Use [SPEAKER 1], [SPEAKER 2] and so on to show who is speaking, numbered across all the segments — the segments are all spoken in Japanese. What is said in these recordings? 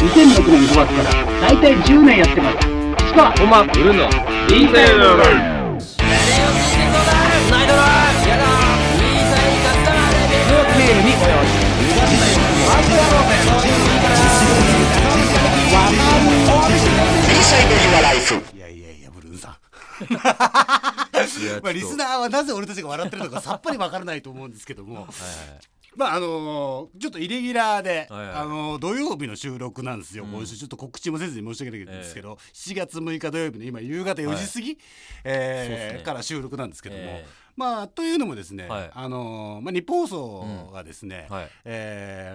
[SPEAKER 1] 2006年5月からだいたい10年やってます。しか
[SPEAKER 2] コマブルのインテリアル
[SPEAKER 1] メールにおよし
[SPEAKER 3] いやいやいやブルーンさんまあリスナーはなぜ俺たちが笑ってるのかさっぱりわからないと思うんですけども、はいはい、まあちょっとイレギュラーで、はいはい、土曜日の収録なんですよ、今週ちょっと告知もせずに申し訳ないんですけど、7月6日土曜日の今夕方4時過ぎ、はいから収録なんですけども、まあというのもですね、はい、日本放送がですね、はい、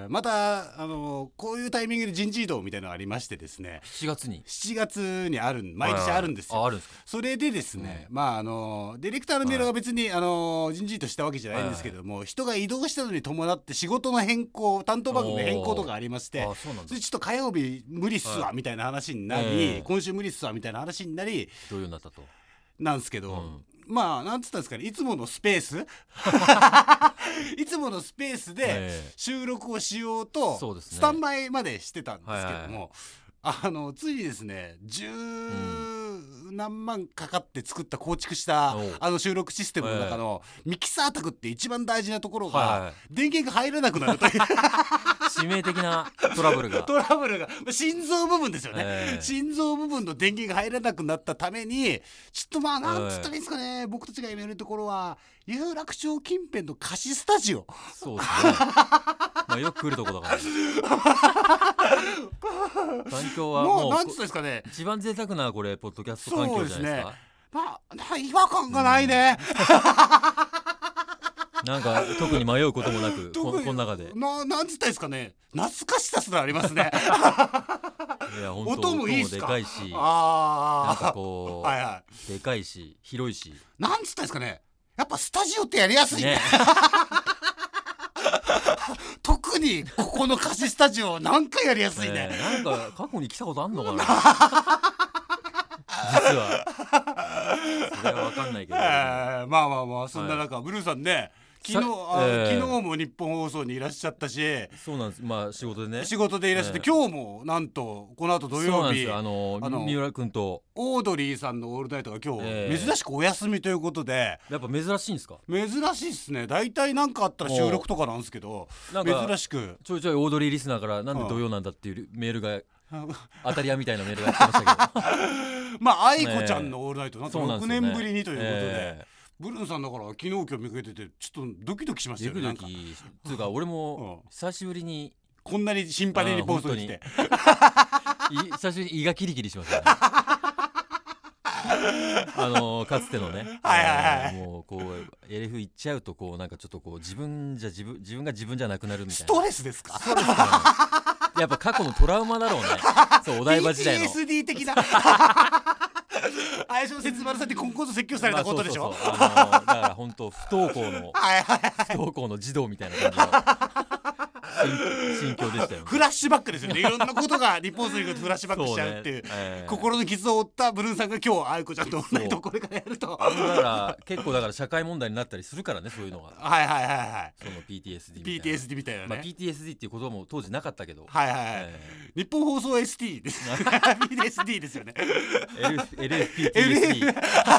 [SPEAKER 3] またこういうタイミングで人事異動みたいなのがありましてですね、
[SPEAKER 2] 7
[SPEAKER 3] 月にある毎年あるんですよ。
[SPEAKER 2] あるんですか。
[SPEAKER 3] それでですね、まあディレクターのメールが別に、人事異動したわけじゃないんですけども、人が移動したのに伴って仕事の変更、担当番組の変更とかありまして、それちょっと火曜日無理っすわみたいな話になり、今週無理っすわみたいな話になり
[SPEAKER 2] どういうようになったと
[SPEAKER 3] なんですけど、まあなんつったんですかね、いつものスペースいつものスペースで収録をしようとスタンバイまでしてたんですけども、ついにですね10何万かかって作った構築した収録システムの中のミキサー卓って一番大事なところが電源が入らなくなるという
[SPEAKER 2] 致命的なトラブルが
[SPEAKER 3] 心臓部分ですよね、心臓部分の電源が入らなくなったためにちょっとまあなんつったらいいんですかね、僕たちが今やるところは有楽町近辺の貸しスタジオ、
[SPEAKER 2] そうですねまあよく来るとこだから環境はもう
[SPEAKER 3] なんつったんですかね、
[SPEAKER 2] 一番贅沢なこれポッドキャスト環境じゃないですか。
[SPEAKER 3] 違和感がないね、
[SPEAKER 2] なんか特に迷うこともなくこの中で
[SPEAKER 3] なんつったんですかね、懐かしさすらありますね
[SPEAKER 2] いや本当
[SPEAKER 3] 音もいいっすか、
[SPEAKER 2] でかいし、なんかこう、はいはい、でかいし広いし、
[SPEAKER 3] なんつったんですかね、やっぱスタジオってやりやすいね特にここの貸しスタジオなんかやりやすいね、
[SPEAKER 2] なんか過去に来たことあんのかな実はそれは分かんないけど、
[SPEAKER 3] まあそんな中、ブルーさんね昨日も日本放送にいらっしゃったし、
[SPEAKER 2] そうなんです、まあ仕事で
[SPEAKER 3] いらっしゃって、今日もなんとこの後土曜日
[SPEAKER 2] 三浦君と
[SPEAKER 3] オードリーさんのオールナイトが今日、珍しくお休みということで、
[SPEAKER 2] やっぱ珍しいんですか。
[SPEAKER 3] 珍しいっすね、大体なんかあったら収録とかなんですけど、珍しく
[SPEAKER 2] ちょいちょいオードリーリスナーからなんで土曜なんだっていうメールが当たり屋みたいなメールが来てましたけど
[SPEAKER 3] まあ愛子ちゃんのオールナイトなんと6年ぶりにということで、ブルーンさんだから昨日今日見かけててちょっとドキドキしましたよね。
[SPEAKER 2] ドキドキつうか俺も久しぶりに
[SPEAKER 3] こんなにシンパニーに放送して
[SPEAKER 2] 久しぶりに胃がキリキリしましたねかつてのね、もうこう LF 行っちゃうとこうなんかちょっとこう自分が自分じゃなくなるみたいな、
[SPEAKER 3] ストレスですか。
[SPEAKER 2] そうですねやっぱ過去のトラウマだろうねそうお台場時代の
[SPEAKER 3] PTSD 的な林の節丸さんって今後と説教されたことでしょ。
[SPEAKER 2] だから本当不登校の児童みたいな感じの心境でしたよ、ね、
[SPEAKER 3] フラッシュバックですよね。いろんなことが日本にフラッシュバックしちゃうっていう、心の傷を負ったブルーンさんが今日愛子ちゃんとオンライトこれからやると、
[SPEAKER 2] だから結構だから社会問題になったりするからね、そういうのがその PTSD
[SPEAKER 3] みたいなね、
[SPEAKER 2] まあ、PTSD っていう言葉も当時なかったけど、
[SPEAKER 3] 日本放送 ST ですPTSD ですよね
[SPEAKER 2] LFPTSD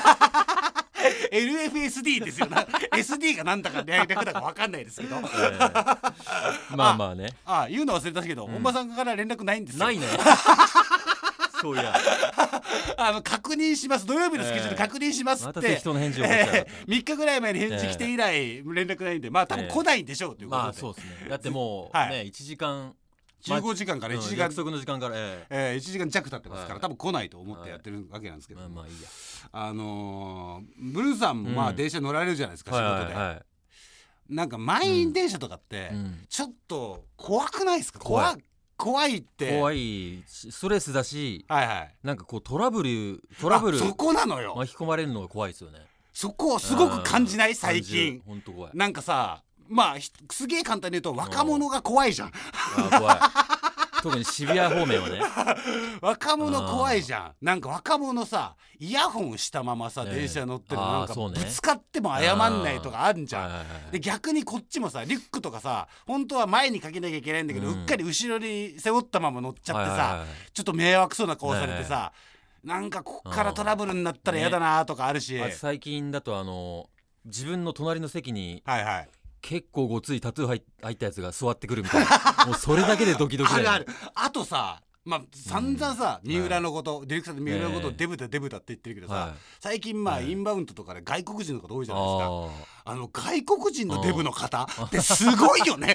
[SPEAKER 3] LFSD ですよねSD がなんだか略だか分かんないですけど、
[SPEAKER 2] まあまあね、
[SPEAKER 3] 言うの忘れたけど、本間さんから連絡ないんですよ。
[SPEAKER 2] ないねそういや
[SPEAKER 3] 確認します、土曜日のスケジュール確認しますって、
[SPEAKER 2] また適当な返事をして3
[SPEAKER 3] 日ぐらい前に返事来て以来連絡ないんで、まあ多分来ないんでしょうということで、
[SPEAKER 2] まあそうですね、だってもうね、1時間
[SPEAKER 3] 15時間から1時間、
[SPEAKER 2] 約束の時間から、
[SPEAKER 3] 1時間弱経ってますから、多分来ないと思ってやってるわけなんですけど、
[SPEAKER 2] まあいいや、
[SPEAKER 3] ブルーさんもまあ電車乗られるじゃないですか、仕事で、なんか満員電車とかってちょっと怖くないですか。怖いって
[SPEAKER 2] 怖い、ストレスだし、なんかこうトラブル
[SPEAKER 3] そこなのよ、
[SPEAKER 2] 巻き込まれるのが怖いですよね。
[SPEAKER 3] そこをすごく感じない最近。
[SPEAKER 2] 本当怖い。
[SPEAKER 3] なんかさ、まあすげえ簡単に言うと若者が怖いじゃん、
[SPEAKER 2] 怖い特に渋谷方面はね
[SPEAKER 3] 若者怖いじゃん。なんか若者さイヤホンしたままさ、電車乗ってるのなんかぶつかっても謝んないとかあるんじゃん。で逆にこっちもさリュックとかさ本当は前にかけなきゃいけないんだけど、うっかり後ろに背負ったまま乗っちゃってさ、ちょっと迷惑そうな顔されてさ、なんかこっからトラブルになったら嫌だなとかあるし、
[SPEAKER 2] 最近だと自分の隣の席に、
[SPEAKER 3] はい
[SPEAKER 2] 結構ごついタトゥー入ったやつが座ってくるみたいなもうそれだけでドキドキだよね。
[SPEAKER 3] あるあとさ散々さ、三浦のこと、ディレクターの三浦のことをデブだって言ってるけどさ、最近インバウンドとかで外国人の方多いじゃないですか。外国人のデブの方ってすごいよね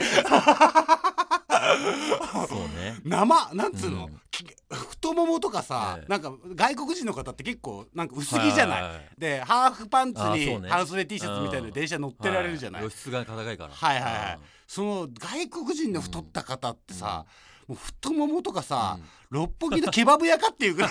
[SPEAKER 2] そうね、
[SPEAKER 3] なんつうの、太ももとかさ、なんか外国人の方って結構なんか薄着じゃない、でハーフパンツに半袖 T シャツみたいな電車乗ってられるじゃない、
[SPEAKER 2] 露出が高いから。
[SPEAKER 3] その外国人の太った方ってさ、もう太ももとかさ、六本木のケバブ屋かっていうぐらい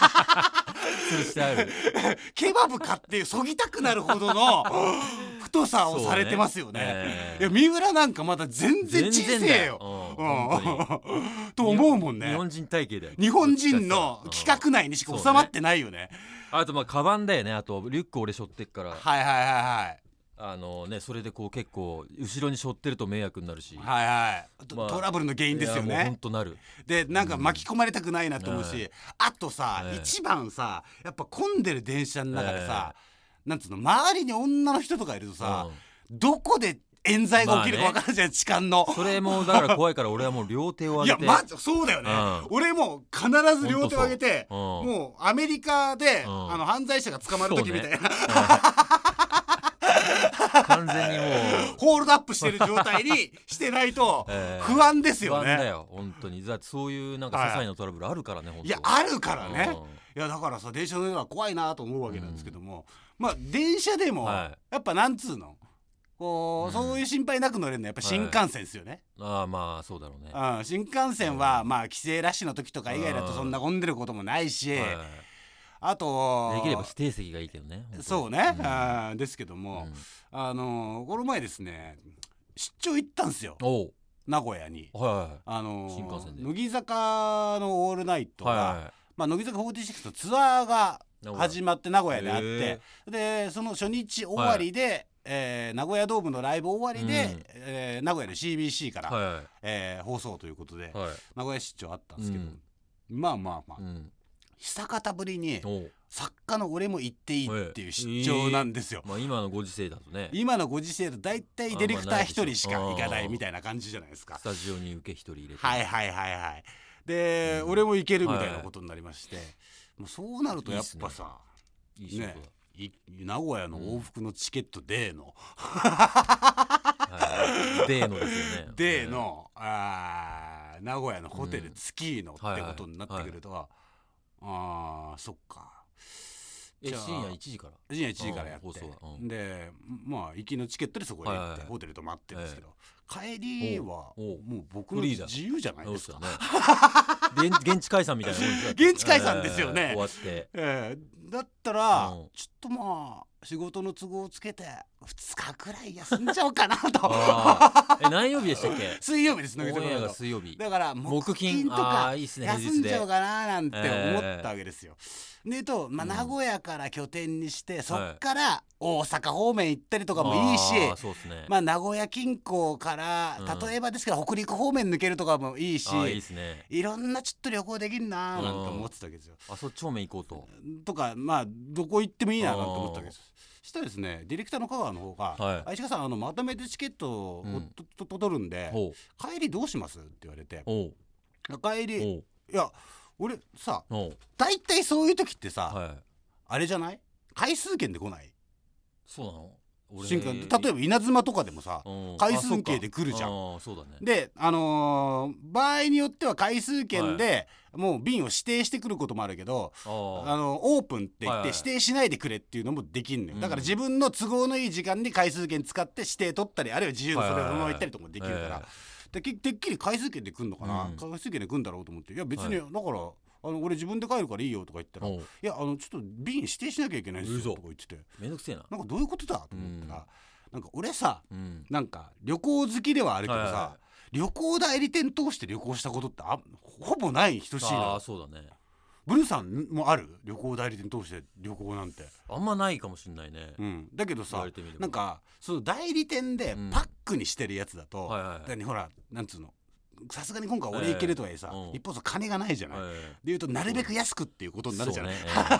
[SPEAKER 3] ケバブかっていうそぎたくなるほどの太さをされてますよね。いや三浦なんかまだ全然小せえよと思うもんね。
[SPEAKER 2] 日本人体型だよ。
[SPEAKER 3] 日本人の規格内にしか収まってないよね。
[SPEAKER 2] あとカバンだよね。あとリュック俺背負ってっから、それで結構後ろに背負ってると迷惑になるし、トラブルの原因ですよね。 ほんとなる。
[SPEAKER 3] でなんか巻き込まれたくないなと思うし、あとさ、一番さやっぱ混んでる電車の中でさ、なんつうの周りに女の人とかいるとさ、どこで冤罪が起きるか分からんじゃん、痴漢の。
[SPEAKER 2] それもだから怖いから俺はもう両手を上げて、
[SPEAKER 3] いやそうだよね、俺も必ず両手を上げて、もうアメリカで犯罪者が捕まる時みたいな、
[SPEAKER 2] 完全にもう
[SPEAKER 3] ホールドアップしてる状態にしてないと不安ですよね。
[SPEAKER 2] 不安だよ本当に。だってそういうなんか些細なトラブルあるからね、本当。
[SPEAKER 3] いやあるからね。いやだからさ電車の上は怖いなと思うわけなんですけども、電車でもやっぱなんつうのそういう心配なく乗れるのはやっぱ新幹線ですよね。
[SPEAKER 2] そうだろうね。
[SPEAKER 3] 新幹線は帰省ラッシュの時とか以外だとそんな混んでることもないし、あと
[SPEAKER 2] できれば指定席がいいけどね。
[SPEAKER 3] そうね、ですけども、この前ですね出張行ったんですよ、名古屋に。
[SPEAKER 2] 新幹線で
[SPEAKER 3] 乃木坂のオールナイトが、乃木坂46のツアーが始まって名古屋であって、でその初日終わりで、名古屋ドームのライブ終わりで、名古屋の CBC から、放送ということで、名古屋出張あったんですけど、久方ぶりに作家の俺も行っていいっていう出張なんですよ。
[SPEAKER 2] 今のご時世だとね。
[SPEAKER 3] 今のご時世だとだいたいディレクター一人しか行かないみたいな感じじゃないですか。
[SPEAKER 2] スタジオに受け一人入れて。
[SPEAKER 3] で、俺も行けるみたいなことになりまして、もうそうなるとやっぱさ、名古屋の往復のチケットデーの
[SPEAKER 2] デーのですよね。
[SPEAKER 3] デーの名古屋のホテル月居のってことになってくると、そっか。
[SPEAKER 2] 深夜1時から
[SPEAKER 3] 深夜1時からやって、で行きのチケットでそこへ行ってホテル泊まってるんですけど、帰りはもう僕の自由じゃないですか。
[SPEAKER 2] 現地解散みたいなもんですよ。
[SPEAKER 3] 現地解散ですよね。
[SPEAKER 2] 終わって、
[SPEAKER 3] だったらちょっと仕事の都合をつけて2日くらい休んじゃおうかなと。
[SPEAKER 2] 何曜日でしたっけ？
[SPEAKER 3] 水曜日です。
[SPEAKER 2] オンエアが水曜日
[SPEAKER 3] だから木金とか休んじゃおうかななんて思ったわけですよ。で名古屋から拠点にして、そっから大阪方面行ったりとかもいいし、名古屋近郊から例えばですけど北陸方面抜けるとかもいいし、いろんなちょっと旅行できるなーなんて思ってたわけですよ。
[SPEAKER 2] そっち方面行こう
[SPEAKER 3] とかどこ行ってもいいななんて思ったわけです。したらですねディレクターの香川の方が「石川さんまとめてチケットを取るんで帰りどうします?」って言われて、帰りいや俺さ大体そういう時ってさあれじゃない？回数券で来ない？
[SPEAKER 2] そうなの？
[SPEAKER 3] 例えば稲妻とかでもさ回数券で来るじゃん。で場合によっては回数券でもう便を指定してくることもあるけど、オープンって言って指定しないでくれっていうのもできんのよ。だから自分の都合のいい時間に回数券使って指定取ったり、あるいは自由にそれをそのまま行ったりとかもできるから、てっきり回数券で来んのかな、回数券で来んだろうと思って、いや別にだから俺自分で帰るからいいよとか言ったら、いやちょっと便指定しなきゃいけないんですよとか言ってて、
[SPEAKER 2] めんどくせえな。
[SPEAKER 3] どういうことだと思ったら、なんか俺さ、なんか旅行好きではあるけどさ、 旅行代理店通して旅行したことってほぼない等しいの。
[SPEAKER 2] そうだね。
[SPEAKER 3] ブルーさんもある？旅行代理店通して旅行なんて。
[SPEAKER 2] あんまないかもしんないね。
[SPEAKER 3] だけどさ、なんかその代理店でパックにしてるやつだと、ほらなんつうの、さすがに今回俺行けるとはいえさ、一方金がないじゃない、でいうとなるべく安くっていうことになるじゃない、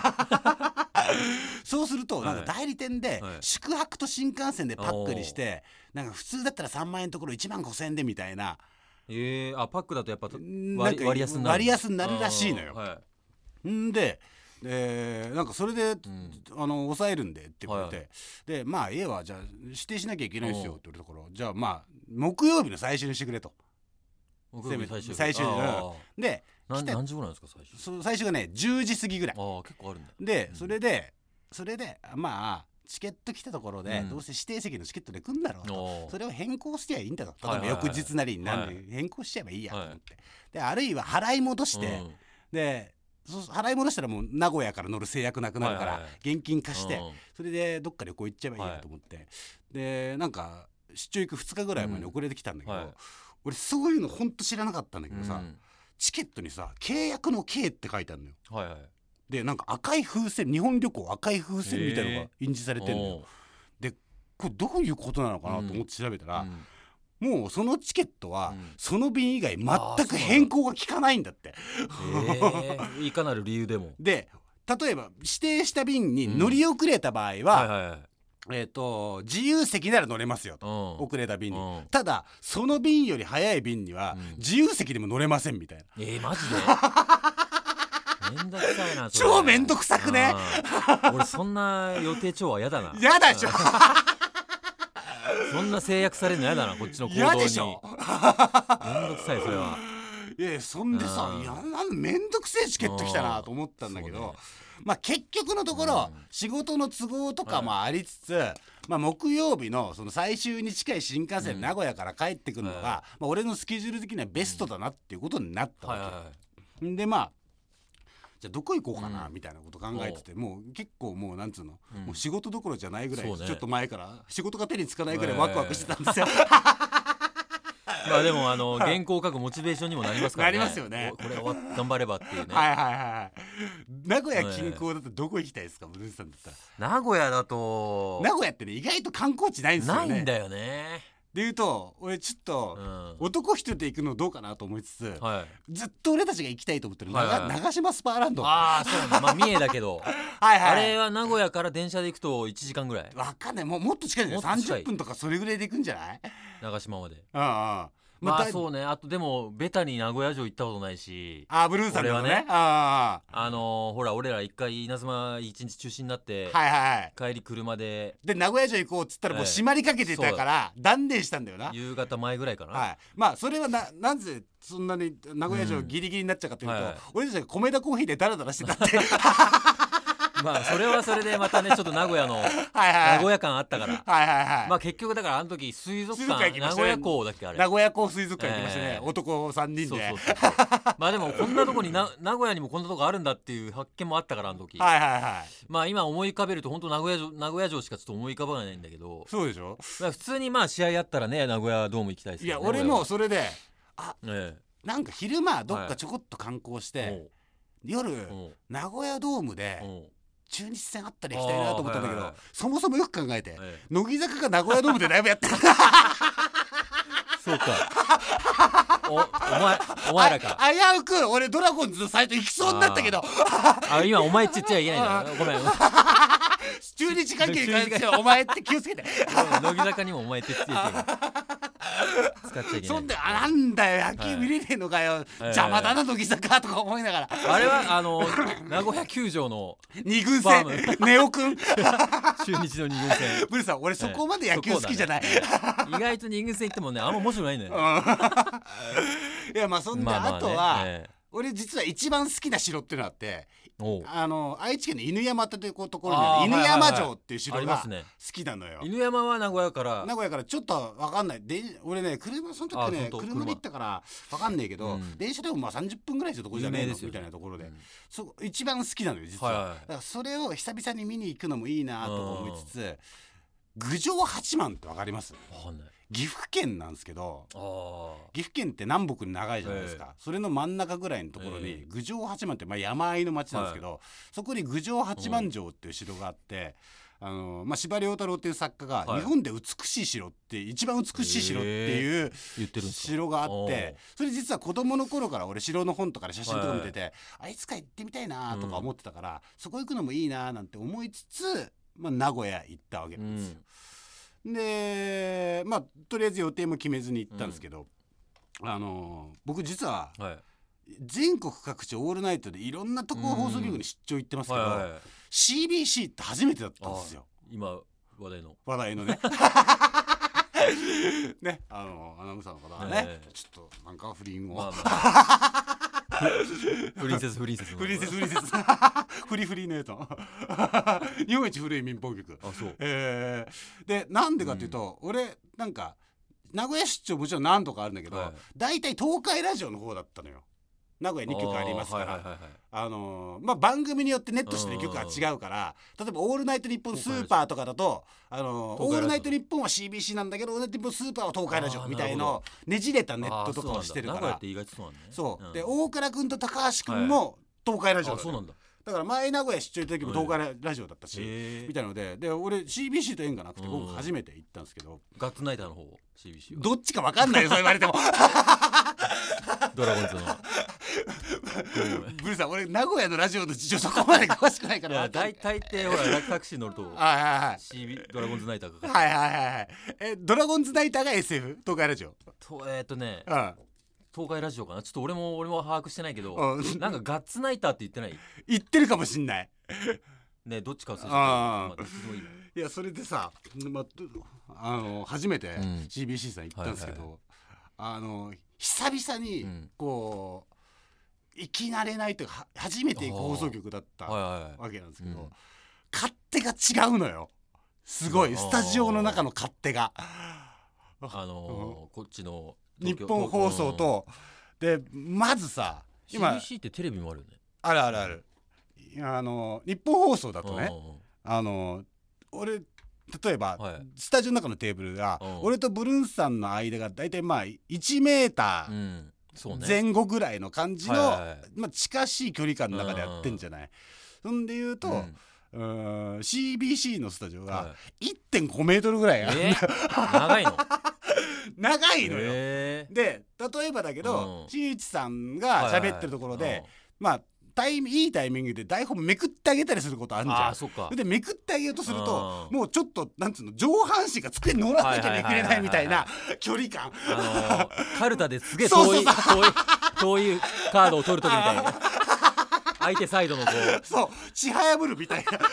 [SPEAKER 3] そうするとなんか代理店で宿泊と新幹線でパックにして、なんか普通だったら3万円のところ1万5,000円でみたいな。
[SPEAKER 2] パックだとやっぱ割
[SPEAKER 3] 安になるらしいのよ。んでなんかそれで、抑えるんでって言われて、でまあ家はじゃあ指定しなきゃいけないですよって言われたから、じゃあまあ木曜日の最終にしてくれと。最終で
[SPEAKER 2] 何時ぐらいですか
[SPEAKER 3] 最終がね10時過ぎぐらい。
[SPEAKER 2] 結構あるんだ。
[SPEAKER 3] でそれでまあチケット来たところで、どうせ指定席のチケットで来んだろうと、それを変更してはいいんだと。例えば翌日なりに変更しちゃえばいいやと思って、であるいは払い戻して、で払い戻したらもう名古屋から乗る制約なくなるから現金貸して、それでどっか旅行行っちゃえばいいやと思って、でなんか出張行く2日ぐらい前に遅れてきたんだけど、俺そういうのほんと知らなかったんだけどさ、チケットにさ契約の K って書いてあるのよ。でなんか赤い風船、日本旅行赤い風船みたいのが印字されてんのよ。でこれどういうことなのかなと思って調べたら、もうそのチケットはその便以外全く変更が効かないんだって。
[SPEAKER 2] いかなる理由でも。
[SPEAKER 3] で例えば指定した便に乗り遅れた場合は、自由席なら乗れますよと、遅れた便に。ただその便より早い便には自由席でも乗れませんみたいな。
[SPEAKER 2] マジでめんどくさいな。
[SPEAKER 3] 超めんどくさくね。
[SPEAKER 2] 俺そんな予定調は嫌だな。
[SPEAKER 3] 嫌だでしょ。
[SPEAKER 2] そんな制約されるの嫌だな、こっちの行動に。
[SPEAKER 3] 嫌でしょ。
[SPEAKER 2] めんどくさいそれは。
[SPEAKER 3] そんでさ、めんどくせえチケット来たなと思ったんだけど、まあ結局のところ仕事の都合とかもありつつ、まあ木曜日のその最終に近い新幹線名古屋から帰ってくるのが、まあ俺のスケジュール的にはベストだなっていうことになったわけ。でまあじゃあどこ行こうかなみたいなこと考えてて、もう結構もうなんつうの、もう仕事どころじゃないぐらい、ちょっと前から仕事が手につかないぐらいワクワクしてたんですよ。
[SPEAKER 2] まあでも原稿を書くモチベーションにもなりますからね。
[SPEAKER 3] なりますよね。
[SPEAKER 2] これ頑張ればっていうね。
[SPEAKER 3] 名古屋近郊だとどこ行きたいですか、ブルースさんだったら。
[SPEAKER 2] 名古屋だと
[SPEAKER 3] 名古屋ってね意外と観光地ないんですよね。
[SPEAKER 2] ないんだよね。
[SPEAKER 3] でいうと俺ちょっと男一人で行くのどうかなと思いつつ、ずっと俺たちが行きたいと思ってる長島スパーランド。
[SPEAKER 2] そうなんだ。まあ三重だけどあれは名古屋から電車で行くと1時間ぐらい。
[SPEAKER 3] わかんない、もっと近いんじゃない？30分とかそれぐらいで行くんじゃない？
[SPEAKER 2] 長島まで。
[SPEAKER 3] まあ
[SPEAKER 2] そうね。あとでもベタに名古屋城行ったことないし。
[SPEAKER 3] ブルーさんでもね。
[SPEAKER 2] ほら俺ら一回稲妻一日中止になって、帰り車で
[SPEAKER 3] 名古屋城行こうっつったらもう閉まりかけてたから断念したんだよな。
[SPEAKER 2] 夕方前ぐらいかな。
[SPEAKER 3] まあそれはなぜそんなに名古屋城ギリギリになっちゃうかというと、俺たちが米田コーヒーでダラダラしてたって
[SPEAKER 2] まあそれはそれでまたねちょっと名古屋の名古屋感あったからまあ結局だからあの時水族館名古屋港だっけあれ。
[SPEAKER 3] 名古屋港水族館行きましたね、男3人で。
[SPEAKER 2] まあでもこんなとこに名古屋にもこんなとこあるんだっていう発見もあったからあの時。まあ今思い浮かべると本当名古屋城しかちょっと思い浮かばないんだけど。
[SPEAKER 3] そうでしょ。
[SPEAKER 2] 普通にまあ試合あったらね名古屋ドーム行きたいですけどね。
[SPEAKER 3] いや俺もそれでなんか昼間どっかちょこっと観光して夜名古屋ドームで中日戦あったり行きたいなと思ったんだけど、そもそもよく考えて乃木坂が名古屋ドームでライブやってる。
[SPEAKER 2] そうか。お前らか。
[SPEAKER 3] 危うく俺ドラゴンズのサイト行きそうになったけど。
[SPEAKER 2] 今お前って言っちゃいけないんだ。ごめん。
[SPEAKER 3] 中日関係に関してはお前って気をつけて。
[SPEAKER 2] 乃木坂にもお前って言っちゃいけない。使っちゃいけない。
[SPEAKER 3] そんでなんだよ野球見れねえのかよ、邪魔だな乃木坂とか思いながら。
[SPEAKER 2] あれは名古屋球場の
[SPEAKER 3] 2軍戦ネオくん。
[SPEAKER 2] 中日の2軍戦。
[SPEAKER 3] ブルさん俺そこまで野球好きじゃない。
[SPEAKER 2] 意外と2軍戦行ってもねあんま面白くないんだよ。
[SPEAKER 3] いやまあそんであとは俺実は一番好きな城っていうのがあって、愛知県の犬山っていうところにある犬山城っていう城が好きなのよ。
[SPEAKER 2] 犬山は名古屋から
[SPEAKER 3] ちょっと分かんない。俺ねその時ね車で行ったから分かんないけど、電車でもまあ30分ぐらいのところじゃないのみたいなところで一番好きなのよ実は。だからそれを久々に見に行くのもいいなと思いつつ、郡上八幡って分かります？ 岐阜県なんですけど、岐阜県って南北に長いじゃないですか、それの真ん中ぐらいのところに郡上八幡って、山あいの町なんですけど、そこに郡上八幡城っていう城があって、司馬遼太郎っていう作家が、日本で美しい城って一番美しい城っていう城があって、それ実は子供の頃から俺城の本とかで写真とか見てて、いつか行ってみたいなとか思ってたから、そこ行くのもいいななんて思いつつ、名古屋行ったわけなんですよ。でとりあえず予定も決めずに行ったんですけど、僕実は全国各地オールナイトでいろんなとこ放送局に出張行ってますけど、CBC って初めてだったんですよ。
[SPEAKER 2] 今話題の
[SPEAKER 3] ねね、アナウンサーの方はね、ちょっとなんか不倫を
[SPEAKER 2] プリンセスフリ
[SPEAKER 3] フリのやつ日本一古い民放局。でなんでかっていうと、俺なんか名古屋出張もちろん何度かあるんだけど、大体東海ラジオの方だったのよ。名古屋2局ありますから、番組によってネットしてる曲が違うから、例えば「オールナイトニッポンスーパー」とかだと「オールナイトニッポン」は CBC なんだけど「オールナイトニッポンスーパー」は東海ラジオみたいのねじれたネットとかをしてるから。そうで大倉君と高橋君も東海ラジオだから前名古屋出張行った時も東海ラジオだったし、みたいなので俺 CBC と縁がなくて僕初めて行ったんですけど、
[SPEAKER 2] ガッツナイターの方 CBC は
[SPEAKER 3] どっちか分かんないよそう言われても
[SPEAKER 2] ドラゴンズの
[SPEAKER 3] ブルーさん、俺名古屋のラジオの事情そこまで詳しくないから。
[SPEAKER 2] 大抵ほらタクシー乗るとドラゴンズナイター
[SPEAKER 3] がドラゴンズナイターが SF 東海ラジオ
[SPEAKER 2] 東海ラジオかな、ちょっと俺も把握してないけど、なんかガッツナイターって言ってない？
[SPEAKER 3] 言ってるかもしんない
[SPEAKER 2] ね、どっちか忘れて
[SPEAKER 3] いやそれでさ、初めて CBC さん行ったんですけど、久々にこう行き慣れないというか初めて行く放送局だったわけなんですけど、勝手が違うのよ。すごいスタジオの中の勝手が
[SPEAKER 2] こっちの
[SPEAKER 3] 日本放送とで、まずさ
[SPEAKER 2] 今 CBC ってテレビもあるよね。
[SPEAKER 3] ある日本放送だとね、俺例えば、スタジオの中のテーブルが俺とブルーンさんの間がだいたい1メーター前後ぐらいの感じの、近しい距離感の中でやってんじゃない。そんで言うと、CBC のスタジオが 1.5 メートルぐらいある、
[SPEAKER 2] 長いの
[SPEAKER 3] 長いのよ。で例えばだけど、しんいちさんが喋ってるところで、いいタイミングで台本めくってあげたりすることあるじゃん。でめくってあげようとすると、もうちょっとなんつうの、上半身が机に乗らなきゃめくれないみたいな距離感。
[SPEAKER 2] カルタですげえ遠いカードを取るときみたいな相手サイドの
[SPEAKER 3] ちはやぶるみたいな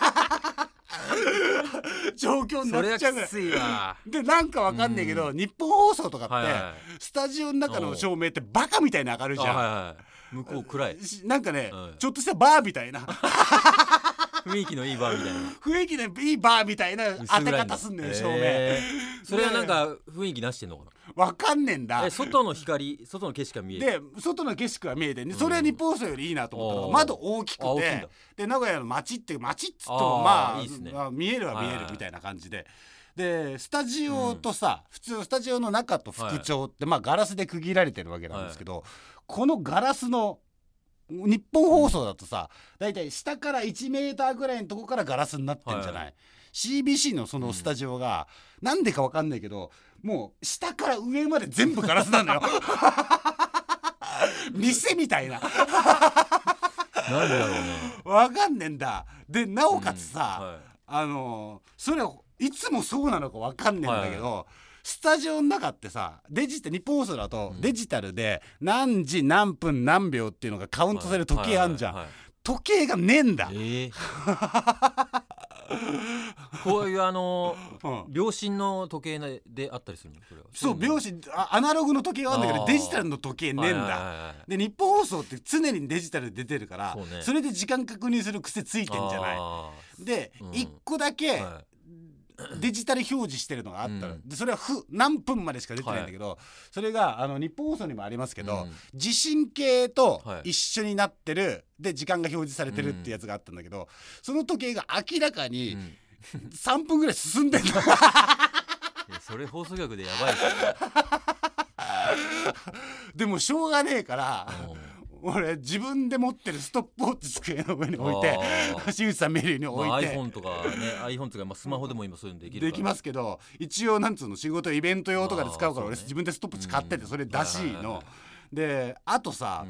[SPEAKER 3] 状況になっちゃうぐらい。
[SPEAKER 2] それはきついわ。
[SPEAKER 3] でなんかわかんないけど、日本放送とかってスタジオの中の照明ってバカみたいに明るいじゃん。
[SPEAKER 2] 向こう暗い。
[SPEAKER 3] なんかね、ちょっとしたバーみたいな
[SPEAKER 2] 雰囲気のいいバーみたいな
[SPEAKER 3] 雰囲気のいいバーみたいな当て方すんのよ、照明。
[SPEAKER 2] それはなんか雰囲気出してんのかな。
[SPEAKER 3] わかんねえんだ。
[SPEAKER 2] 外の光、外の景色が見えて、
[SPEAKER 3] で外の景色が見えて、それは日本放送よりいいなと思ったのが窓大きくて、で名古屋の街っつっても見えるは見えるみたいな感じで、でスタジオとさ、普通スタジオの中と副調ってガラスで区切られてるわけなんですけど、このガラスの日本放送だとさ、だいたい下から1メーターぐらいのとこからガラスになってんじゃない。CBC のそのスタジオが、なんでかわかんないけど、もう下から上まで全部ガラスなのよ店みたいな
[SPEAKER 2] なんでだろうね、
[SPEAKER 3] わかんねえんだ。でなおかつさ、それいつもそうなのかわかんねえんだけど、スタジオの中ってさ、日本放送だとデジタルで何時何分何秒っていうのがカウントされる時計あんじゃん。時計がねえんだ。
[SPEAKER 2] こういう秒針の時計であったりするの？
[SPEAKER 3] そう、秒針アナログの時計があるんだけど、デジタルの時計ねえんだ。で日本放送って常にデジタルで出てるから、それで時間確認する癖ついてんじゃない。で1個だけデジタル表示してるのがあったら、でそれは何分までしか出てないんだけど、それが日本放送にもありますけど、地震計と一緒になってるで時間が表示されてるってやつがあったんだけど、その時計が明らかに3分ぐらい進んでんの
[SPEAKER 2] それ放送局でやばいですよ
[SPEAKER 3] でもしょうがねえから俺自分で持ってるストップウォッチ机の上に置いて新内さん見るように置いて、
[SPEAKER 2] iPhone とかねiPhone とか、スマホでも今そういうのできるから
[SPEAKER 3] できますけど、一応なんつうの仕事イベント用とかで使うから俺自分でストップウォッチ買っててそれだしので、あとさ、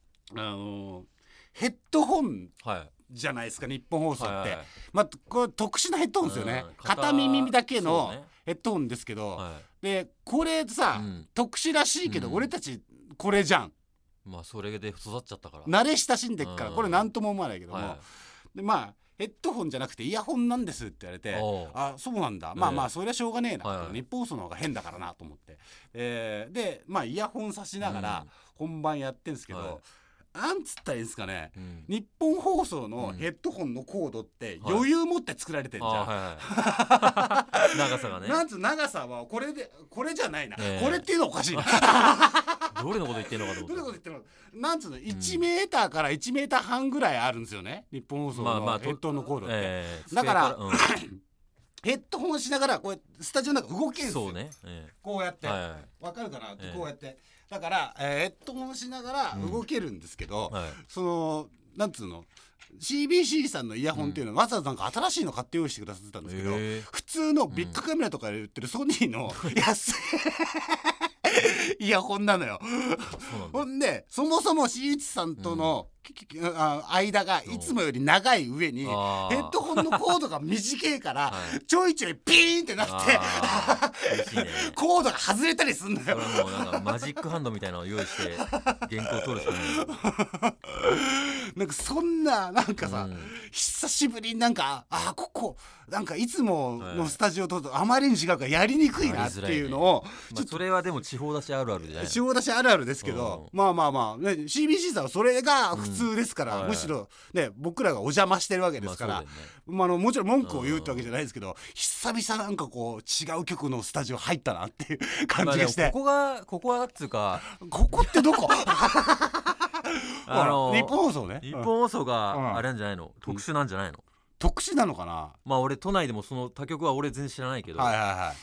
[SPEAKER 3] ヘッドホンじゃないですか、日本放送って、これ特殊なヘッドホンですよね、片耳だけのヘッドホンですけど、でこれさ、特殊らしいけど、俺たちこれじゃん。
[SPEAKER 2] まあそれで育っちゃったから
[SPEAKER 3] 慣れ親しんでっからこれ何とも思わないけども、でまあヘッドホンじゃなくてイヤホンなんですって言われて、あそうなんだ、まあそれはしょうがねえな、日本放送の方が変だからなと思って、でまあイヤホンさしながら本番やってんですけど、なんつったらいいんですかね、日本放送のヘッドホンのコードって余裕持って作られてんじゃん、
[SPEAKER 2] 長さがね、
[SPEAKER 3] なんつう長さはこれじゃないな、これっていうのはおかしいな
[SPEAKER 2] どれのこと言ってんのかと思った。
[SPEAKER 3] どれのこと言ってんのか、なんつうの1メーターから1メーター半ぐらいあるんですよね、日本放送のヘッドホンのコードって、だからヘッドホンしながらこうスタジオの中動けるんですよ、こうやって、わかるかな、こうやってだからヘッドホンしながら動けるんですけど、そのなんつうの CBC さんのイヤホンっていうのはわざわざなんか新しいの買って用意してくださってたんですけど、普通のビッグカメラとかで売ってるソニーの安いイヤホンなのよ。ほんでそもそも新内さんとの、間がいつもより長い上に、ヘッドホンのコードが短いから、ちょいちょいピーンってなって、コードが外れたりすんのよ。
[SPEAKER 2] それはもうなんかマジックハンドみたいなのを用意して原稿を取るしかない
[SPEAKER 3] なんかそんななんかさ、久しぶりになんかここなんかいつものスタジオとあまりに違うからやりにくいなっていうのを、
[SPEAKER 2] それはでも地方出しあるあるじゃない。
[SPEAKER 3] 地方出しあるあるですけど、まあね、CBC さんはそれが普通ですから、むしろね僕らがお邪魔してるわけですから、もちろん文句を言うってわけじゃないですけど、久々なんかこう違う局のスタジオ入ったなっていう感じがして、
[SPEAKER 2] ここはっつうか、
[SPEAKER 3] ここってどこ日本放送ね、
[SPEAKER 2] 日本放送があれなんじゃないの、特殊なんじゃないの。
[SPEAKER 3] 特殊なのかな。
[SPEAKER 2] まあ俺都内でもその他局は俺全然知らないけど、ま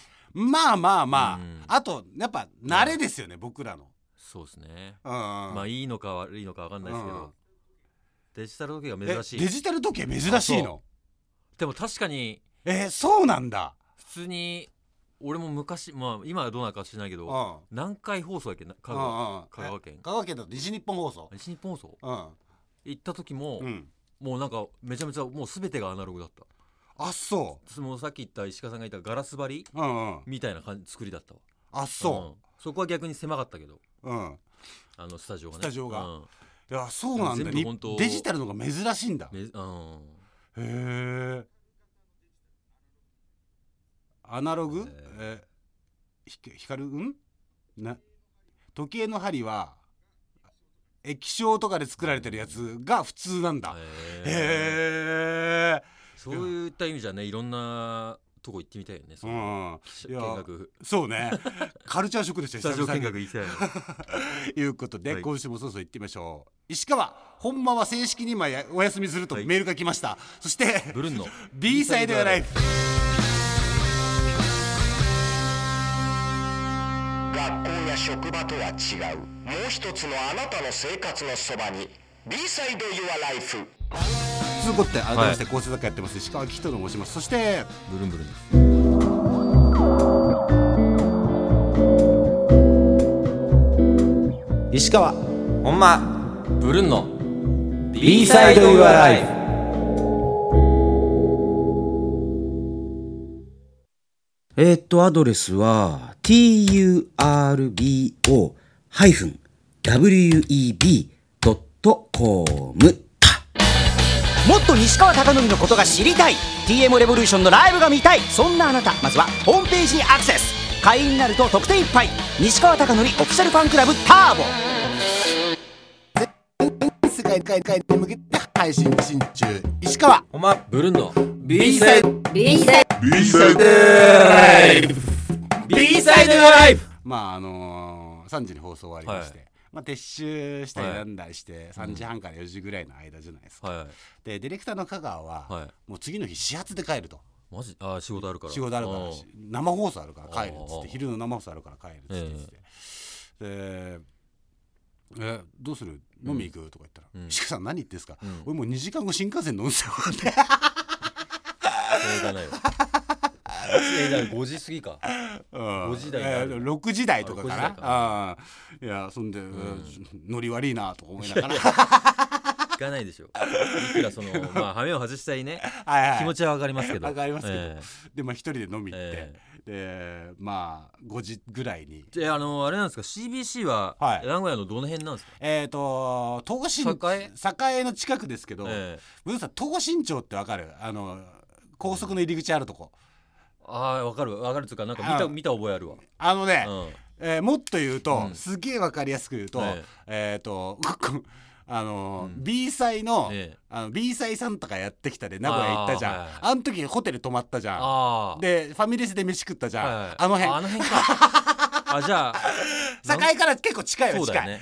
[SPEAKER 3] あとやっぱ慣れですよね、僕らの。
[SPEAKER 2] そうですね、まあいいのか悪いのか分かんないですけど、デジタル時計が珍しい。
[SPEAKER 3] デジタル時計珍しいの。
[SPEAKER 2] でも確かに
[SPEAKER 3] そうなんだ。
[SPEAKER 2] 普通に俺も昔、まあ今はどうなるか知らないけど、南海放送だっけ、香川県
[SPEAKER 3] だと西日本放送
[SPEAKER 2] 行った時も、もうなんかめちゃめちゃもう全てがアナログだった。
[SPEAKER 3] そう。
[SPEAKER 2] もうさっき言った石川さんが言ったガラス張りみたいな作りだったわ。そこは逆に狭かったけど、スタジオがね。いやそうなんだ。デジタルのが珍しいんだ。へえ。アナログ？光る？時計の針は液晶とかで作られてるやつが普通なんだ。へえ。 そういった意味じゃね、いろんなとこ行ってみたいよね。見学。
[SPEAKER 3] そうね。カルチャーショックでした。
[SPEAKER 2] スタジオ見学行きたい。
[SPEAKER 3] いうことで、今週もそろそろ行ってみましょう。石川、ほんまは正式に今お休みするとメールが来ました。そして
[SPEAKER 2] ブルンの
[SPEAKER 3] B サイドライフ。
[SPEAKER 4] 学校や職場とは違う、もう一つのあなたの生活のそばに B サイドユアライフ。
[SPEAKER 3] ということで改めまして構成作家やってます石川紀人と申します。そして
[SPEAKER 2] ブルンブルンです。
[SPEAKER 5] 石川ほんま
[SPEAKER 2] ブルンの
[SPEAKER 5] B サイドユアライフ。アドレスは turbo-web.com。もっと西川貴教のことが知りたい、 TM レボリューションのライブが見たい、そんなあなた、まずはホームページにアクセス。会員になると特典いっぱい。西川貴教オフィシャルファンクラブターボ。
[SPEAKER 3] 世界に向けて配信中、石川
[SPEAKER 2] ほんまブルンの
[SPEAKER 5] B サイドライフ。
[SPEAKER 3] まあ3時に放送終わりまして、撤収したりなんだりして3時半から4時ぐらいの間じゃないですか。でディレクターの香川はもう次の日始発で帰ると。
[SPEAKER 6] マジ仕事あるから
[SPEAKER 2] 生放送あるから帰るっつって、昼の生放送あるから帰るっつって、どうする飲み行くとか言ったら、石川さん何言ってんすか、俺もう2時間後新幹線乗るんすよって。
[SPEAKER 6] それがないよ5時過ぎか、5時台
[SPEAKER 2] 6時台とかかな。いやそんで、ノリ悪いなとか思いながら
[SPEAKER 6] 聞かないでしょ。いくらその羽目を外したいね気持ちは分かりますけど、
[SPEAKER 2] 分かりますけど、で一人で飲み行って、で5時ぐらいに
[SPEAKER 6] あれなんですか、 CBC は名古屋のどの辺なんですか？
[SPEAKER 2] 東新栄の近くですけど、文さん東新町って分かる？高速の入り口あるとこ。
[SPEAKER 6] 分かるつうか、なんか見た覚えあるわ。
[SPEAKER 2] もっと言うと、すげえ分かりやすく言うと、B 祭の、B 祭さんとかやってきたで名古屋行ったじゃん。あの時ホテル泊まったじゃん。でファミレスで飯食ったじゃん。あの辺
[SPEAKER 6] か。じゃあ
[SPEAKER 2] 栄から結構近いよ。近い。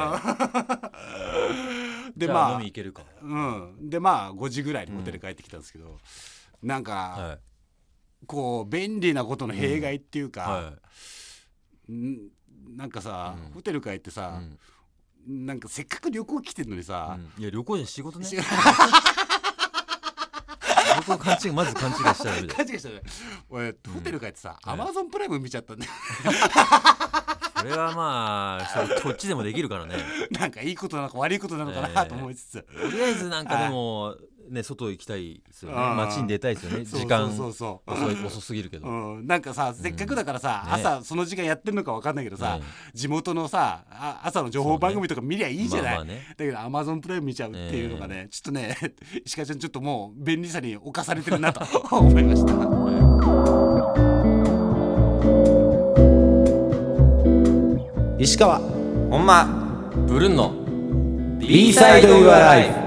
[SPEAKER 2] で
[SPEAKER 6] 飲み行けるか。
[SPEAKER 2] で5時ぐらいにホテル帰ってきたんですけど、なんかこう便利なことの弊害っていうか、なんかさ、ホテル帰ってさ、なんかせっかく旅行来てんのにさ、
[SPEAKER 6] いや旅行じゃ仕事ね。旅行まず勘違いしたらダメだよ。
[SPEAKER 2] 勘違いしたら俺ホテル帰ってさ、Amazon プライム見ちゃったんだよ。
[SPEAKER 6] それはこっちでもできるからね。
[SPEAKER 2] なんかいいことなのか悪いことなのかなと思いつつ、
[SPEAKER 6] とりあえずなんかでもね、外行きたいですよね。街に出たいですよね。時間遅すぎるけど、
[SPEAKER 2] なんかさせっかくだからさ、朝その時間やってんのか分かんないけどさ、地元のさ朝の情報番組とか見りゃいいじゃない。だけど Amazon プライム見ちゃうっていうのがね、ちょっとね石川ちゃんちょっともう便利さに侵されてるなと思いました。
[SPEAKER 5] 石川
[SPEAKER 6] ほんまブルンの
[SPEAKER 5] B サイドユアライフ。